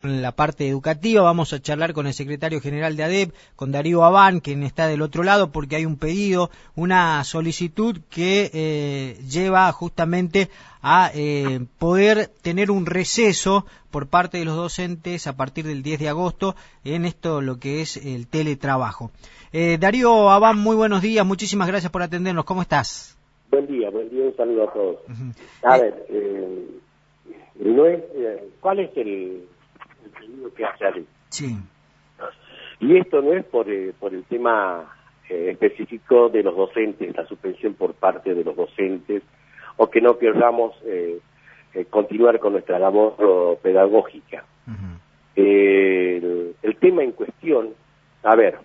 en la parte educativa. Vamos a charlar con el secretario general de ADEP, con Darío Abán, quien está del otro lado, porque hay un pedido, una solicitud que lleva justamente a poder tener un receso por parte de los docentes a partir del 10 de agosto en esto, lo que es el teletrabajo. Darío Abán, muy buenos días, muchísimas gracias por atendernos. ¿Cómo estás? Buen día, un saludo a todos. A ver, ¿cuál es el pedido que hace ADEP? Sí. Y esto no es por el tema específico de los docentes, la suspensión por parte de los docentes, o que no queramos continuar con nuestra labor pedagógica. El tema en cuestión, a ver,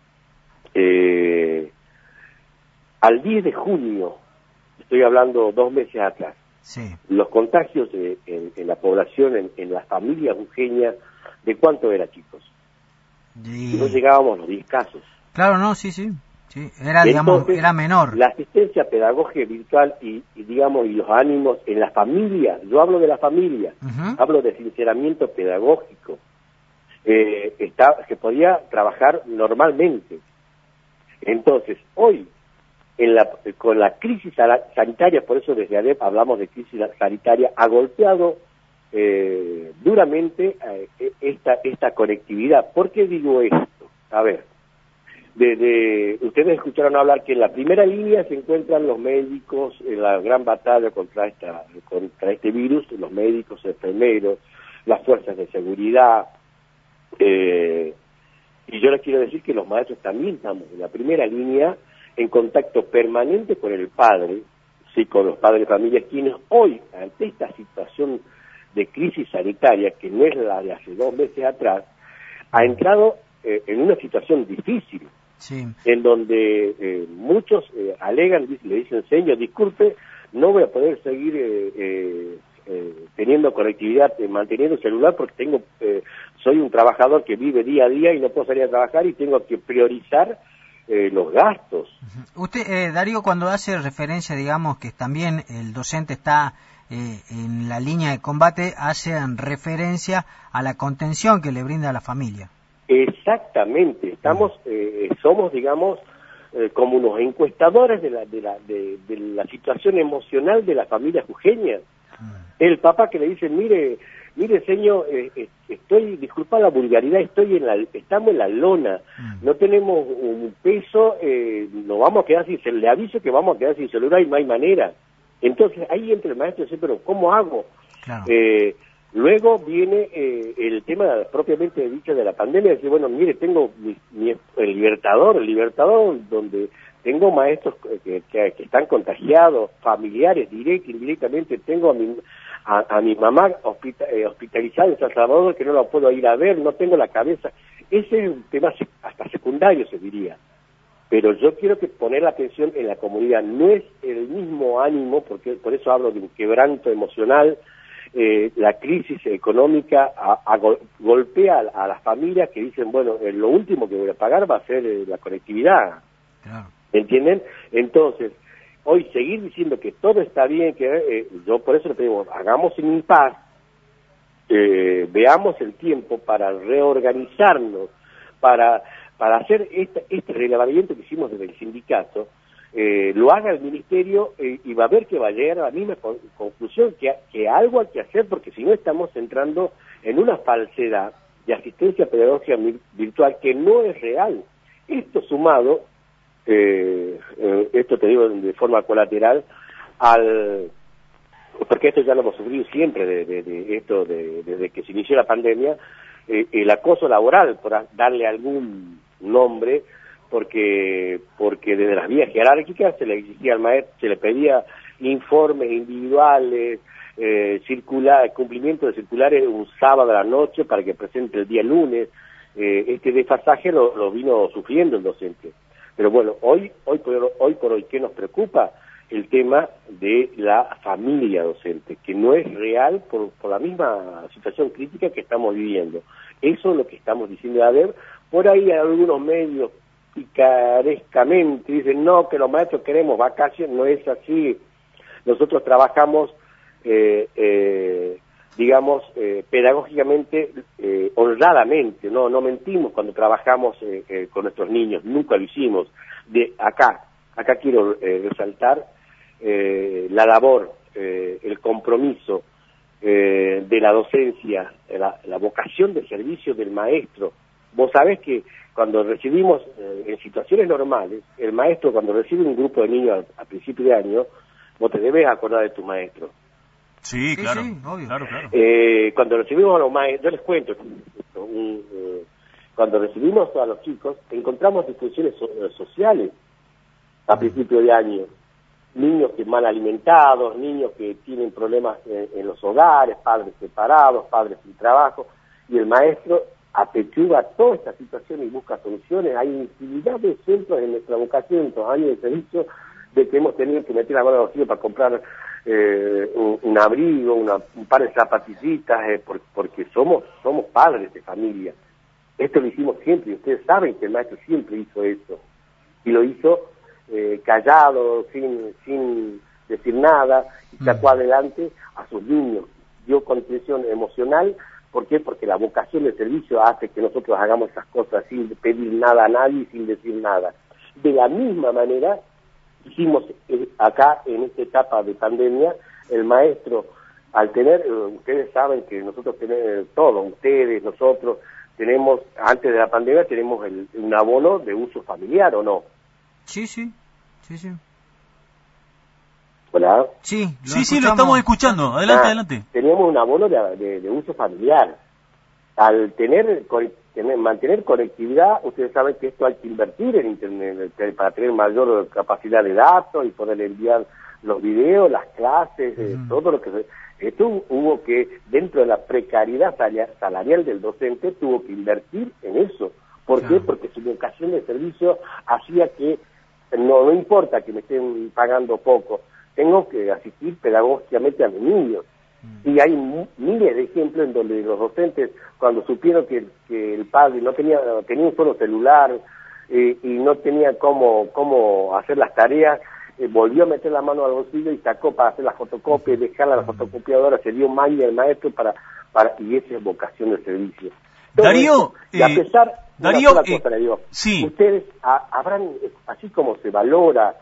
al 10 de junio, estoy hablando 2 meses atrás, sí, los contagios en la población, en las familias jujeñas, ¿de cuánto era, chicos? Y no llegábamos a los 10 casos. Claro, no, sí, era, digamos, entonces, era menor. La asistencia pedagógica virtual y los ánimos en la familia, yo hablo de la familia, hablo de sinceramiento pedagógico, se podía trabajar normalmente. Entonces, hoy, con la crisis sanitaria, por eso desde ADEP hablamos de crisis sanitaria, ha golpeado duramente esta conectividad. ¿Por qué digo esto? A ver, ustedes escucharon hablar que en la primera línea se encuentran los médicos en la gran batalla contra este virus, los médicos, enfermeros, las fuerzas de seguridad, y yo les quiero decir que los maestros también estamos en la primera línea, en contacto permanente con el padre, sí, con los padres de familia, quienes hoy, ante esta situación de crisis sanitaria, que no es la de hace 2 meses atrás, ha entrado en una situación difícil, sí, en donde muchos alegan, le dicen, señor, disculpe, no voy a poder seguir teniendo conectividad, manteniendo celular, porque soy un trabajador que vive día a día y no puedo salir a trabajar y tengo que priorizar los gastos. Usted, Darío, cuando hace referencia, digamos, que también el docente está en la línea de combate, hace referencia a la contención que le brinda a la familia. Exactamente, somos, digamos, como unos encuestadores de la situación emocional de la familia jujeña. El papá que le dice, mire señor, disculpa la vulgaridad, estamos en la lona, no tenemos un peso, nos vamos a quedar le aviso que vamos a quedar sin celular y no hay manera. Entonces ahí entra el maestro y dice, pero ¿cómo hago? Claro. Luego viene el tema propiamente dicho de la pandemia, dice, bueno, mire, tengo el Libertador, donde tengo maestros que están contagiados, familiares, indirectamente, tengo a mi mamá hospitalizada en San Salvador, que no la puedo ir a ver, no tengo la cabeza. Ese es un tema hasta secundario, se diría. Pero yo quiero poner la atención en la comunidad. No es el mismo ánimo, porque por eso hablo de un quebranto emocional. La crisis económica golpea a las familias que dicen, bueno, lo último que voy a pagar va a ser la conectividad. Claro. ¿Entienden? Entonces, hoy seguir diciendo que todo está bien, que yo por eso le digo, hagamos un impas, veamos el tiempo para reorganizarnos, para hacer este relevamiento que hicimos desde el sindicato, lo haga el ministerio y va a ver que va a llegar a la misma conclusión, que algo hay que hacer, porque si no estamos entrando en una falsedad de asistencia pedagógica virtual que no es real. Esto sumado, esto te digo de forma colateral, porque esto ya lo hemos sufrido siempre desde que se inició la pandemia, el acoso laboral, por darle algún nombre, porque desde las vías jerárquicas se le exigía al maestro, se le pedía informes individuales, cumplimiento de circulares un sábado a la noche para que presente el día lunes. Este desfasaje lo vino sufriendo el docente. Pero bueno, hoy por hoy, ¿qué nos preocupa? El tema de la familia docente, que no es real por la misma situación crítica que estamos viviendo. Eso es lo que estamos diciendo. A ver, por ahí algunos medios picarescamente dicen, no, que los maestros queremos vacaciones. No es así. Nosotros trabajamos digamos, pedagógicamente, honradamente, no mentimos cuando trabajamos con nuestros niños, nunca lo hicimos. Acá quiero resaltar la labor, el compromiso de la docencia, la vocación de servicio del maestro. Vos sabés que cuando recibimos, en situaciones normales, el maestro cuando recibe un grupo de niños a principio de año, vos te debes acordar de tu maestro. Sí, claro, sí, obvio. Claro. Cuando recibimos a los maestros, yo les cuento, cuando recibimos a los chicos, encontramos disfunciones sociales a principio de año. Niños que mal alimentados, niños que tienen problemas en los hogares, padres separados, padres sin trabajo, y el maestro apechuga toda esta situación y busca soluciones. Hay infinidad de ejemplos en nuestra vocación, en estos años de servicio, de que hemos tenido que meter la mano al bolsillo para comprar un abrigo, un par de zapatillitas, porque somos padres de familia. Esto lo hicimos siempre, y ustedes saben que el maestro siempre hizo eso, y lo hizo callado, sin decir nada, y sacó adelante a sus niños. Dio contención emocional. ¿Por qué? Porque la vocación de servicio hace que nosotros hagamos esas cosas sin pedir nada a nadie y sin decir nada. De la misma manera, hicimos acá, en esta etapa de pandemia, el maestro, al tener, ustedes saben que nosotros tenemos todo, ustedes, nosotros, tenemos, antes de la pandemia, tenemos un abono de uso familiar, ¿o no? Sí. ¿Hola? Sí, lo estamos escuchando. Adelante. Teníamos un abono de uso familiar. Al mantener conectividad, ustedes saben que esto hay que invertir en Internet para tener mayor capacidad de datos y poder enviar los videos, las clases, todo lo que... Esto hubo que, dentro de la precariedad salarial del docente, tuvo que invertir en eso. ¿Por qué? Porque su vocación de servicio hacía que no importa que me estén pagando poco, tengo que asistir pedagógicamente a mis niños. Y hay miles de ejemplos en donde los docentes, cuando supieron que el padre no tenía un solo celular y no tenía cómo hacer las tareas, volvió a meter la mano al bolsillo y sacó para hacer las fotocopias, dejarla a la fotocopiadora, se dio maña al maestro y esa es vocación de servicio. Todo Darío, esto, y a pesar, Darío, una sola cosa le digo, sí. Ustedes habrán, así como se valora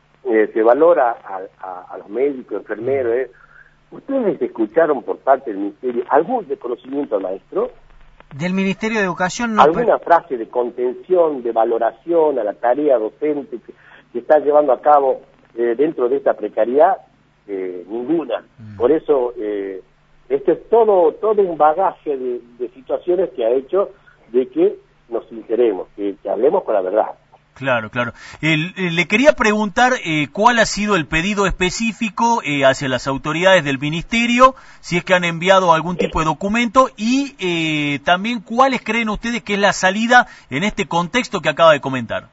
a los médicos, enfermeros, ¿ustedes escucharon por parte del Ministerio algún reconocimiento al maestro? Del Ministerio de Educación no. ¿Alguna frase de contención, de valoración a la tarea docente que está llevando a cabo dentro de esta precariedad? Ninguna. Por eso, esto es todo un bagaje de situaciones que ha hecho de que nos sinceremos, que hablemos con la verdad. Claro. Le quería preguntar cuál ha sido el pedido específico hacia las autoridades del Ministerio, si es que han enviado algún tipo de documento y también cuáles creen ustedes que es la salida en este contexto que acaba de comentar.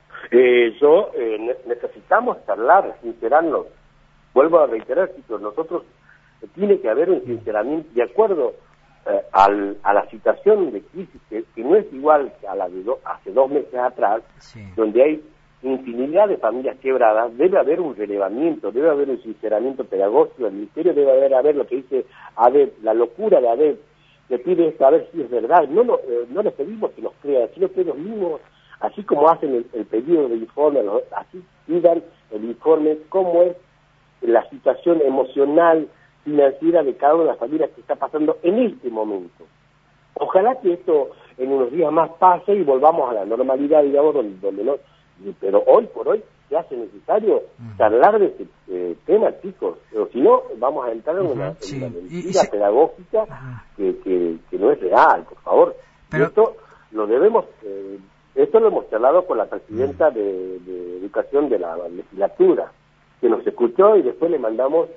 Necesitamos charlar, sincerarnos. Vuelvo a reiterar, chicos, nosotros tiene que haber un sinceramiento de acuerdo a la situación de crisis que no es igual que a la de hace 2 meses atrás, donde hay infinidad de familias quebradas. Debe haber un relevamiento, debe haber un sinceramiento pedagógico. El Ministerio debe haber lo que dice ADEP, la locura de ADEP, que pide saber si es verdad. No les pedimos que nos crean, sino que ellos mismos, así como hacen el pedido de informe, así pidan el informe, cómo es la situación emocional, financiera de cada una de las familias que está pasando en este momento. Ojalá que esto en unos días más pase y volvamos a la normalidad, digamos, donde no. Pero hoy por hoy se hace necesario charlar de este tema, chicos. Pero si no, vamos a entrar en una mentira pedagógica que no es real, por favor. Pero esto lo debemos... esto lo hemos charlado con la presidenta de Educación de la legislatura, que nos escuchó y después le mandamos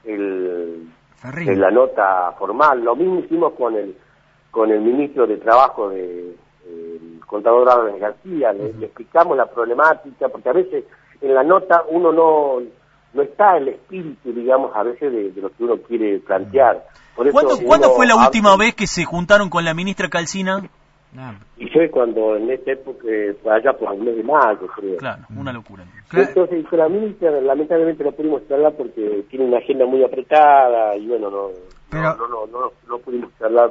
la nota formal. Lo mismo hicimos con el ministro de Trabajo, el contador Álvarez García. Le explicamos la problemática, porque a veces en la nota uno no está el espíritu, digamos, a veces de lo que uno quiere plantear. Por eso ¿Cuándo fue la última vez que se juntaron con la ministra Calcina? Y fue cuando en esta época, allá por el mes de mayo, creo. Claro, una locura. Entonces, con la ministra lamentablemente no pudimos charlar porque tiene una agenda muy apretada y bueno, no pudimos charlar,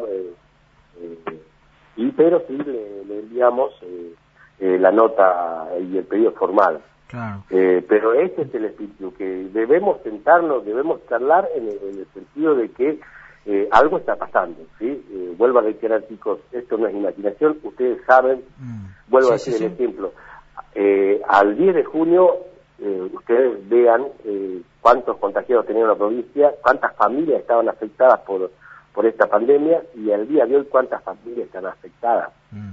pero sí le enviamos la nota y el pedido formal. Claro. Pero ese es el espíritu, que debemos sentarnos, debemos charlar en el sentido de que algo está pasando, ¿sí? Vuelvo a reiterar, chicos, esto no es imaginación, ustedes saben, vuelvo a decir el ejemplo, al 10 de junio ustedes vean cuántos contagiados tenía la provincia, cuántas familias estaban afectadas por esta pandemia, y al día de hoy cuántas familias están afectadas.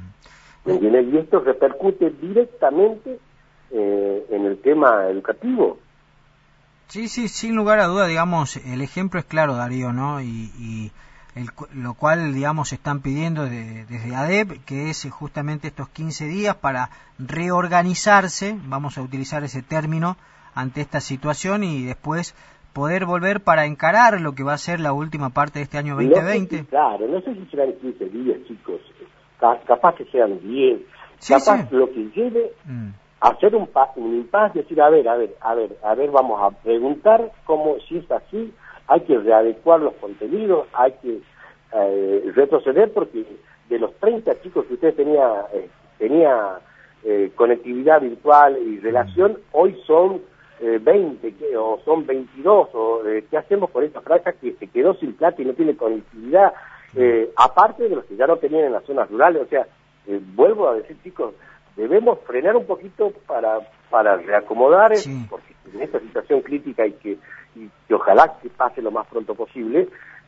Y esto repercute directamente en el tema educativo. Sí, sin lugar a duda, digamos, el ejemplo es claro, Darío, ¿no? Y lo cual, digamos, están pidiendo desde ADEP, que es justamente estos 15 días para reorganizarse, vamos a utilizar ese término, ante esta situación y después poder volver para encarar lo que va a ser la última parte de este año 2020. No sé si serán 15 días, chicos, capaz que sean 10, capaz lo que lleve... hacer un impasse, decir, a ver, vamos a preguntar cómo, si es así, hay que readecuar los contenidos, hay que retroceder, porque de los 30 chicos que usted tenía conectividad virtual y relación, hoy son 20, o son 22, o ¿qué hacemos con esta franja que se quedó sin plata y no tiene conectividad? Aparte de los que ya no tenían en las zonas rurales, o sea, vuelvo a decir, chicos, debemos frenar un poquito para reacomodar, porque en esta situación crítica y que ojalá que pase lo más pronto posible,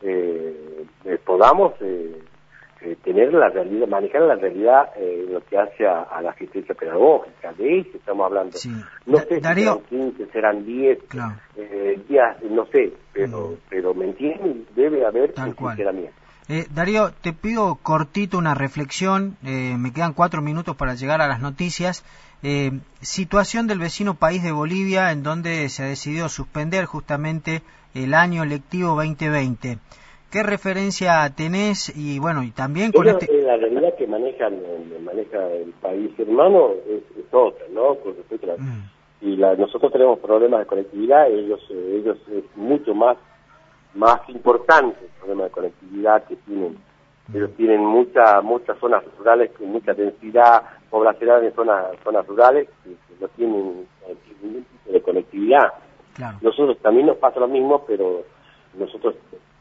podamos tener la realidad, manejar la realidad en lo que hace a la asistencia pedagógica. De eso estamos hablando. No sé Darío, si serán 15, serán 10 días, no sé, pero me entienden, debe haber un funcionamiento. Darío, te pido cortito una reflexión, me quedan 4 minutos para llegar a las noticias. Situación del vecino país de Bolivia, en donde se ha decidido suspender justamente el año lectivo 2020. ¿Qué referencia tenés? Y bueno, y también con la realidad que maneja el país hermano es otra, ¿no? Con respecto a y nosotros tenemos problemas de conectividad, ellos es mucho más importante el problema de conectividad que tienen. Ellos tienen muchas zonas rurales con mucha densidad poblacional en zonas rurales que no tienen ningún tipo de conectividad. Nosotros también nos pasa lo mismo, pero nosotros,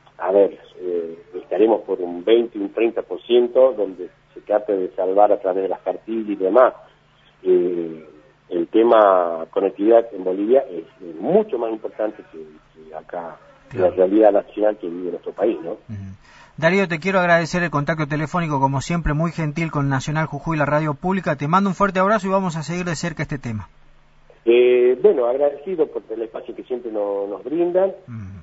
estaremos por un 20, un 30%, donde se trata de salvar a través de las cartillas y demás. El tema conectividad en Bolivia es mucho más importante que acá. La realidad nacional que vive nuestro país, ¿no? Darío, te quiero agradecer el contacto telefónico, como siempre, muy gentil con Nacional Jujuy, la radio pública. Te mando un fuerte abrazo y vamos a seguir de cerca este tema. Bueno, agradecido por el espacio que siempre nos brindan,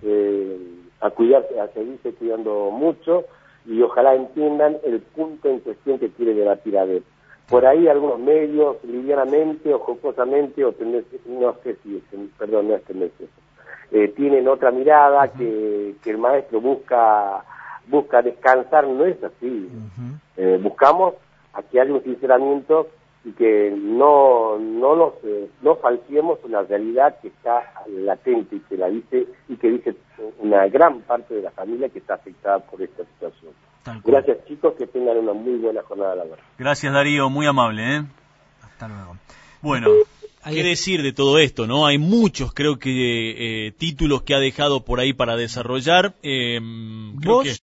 a cuidarse, a seguirse cuidando mucho, y ojalá entiendan el punto en cuestión que quiere debatir ADEP. Por ahí algunos medios, livianamente o jocosamente, no sé si, perdón, no es tendencia, tienen otra mirada, que el maestro busca descansar. No es así. Buscamos a que haya un sinceramiento y que no falseemos una realidad que está latente y que dice una gran parte de la familia que está afectada por esta situación. Gracias, chicos, que tengan una muy buena jornada laboral. Gracias, Darío, muy amable, Hasta luego. Bueno, ¿qué decir de todo esto, no? Hay muchos, creo que, títulos que ha dejado por ahí para desarrollar. Creo que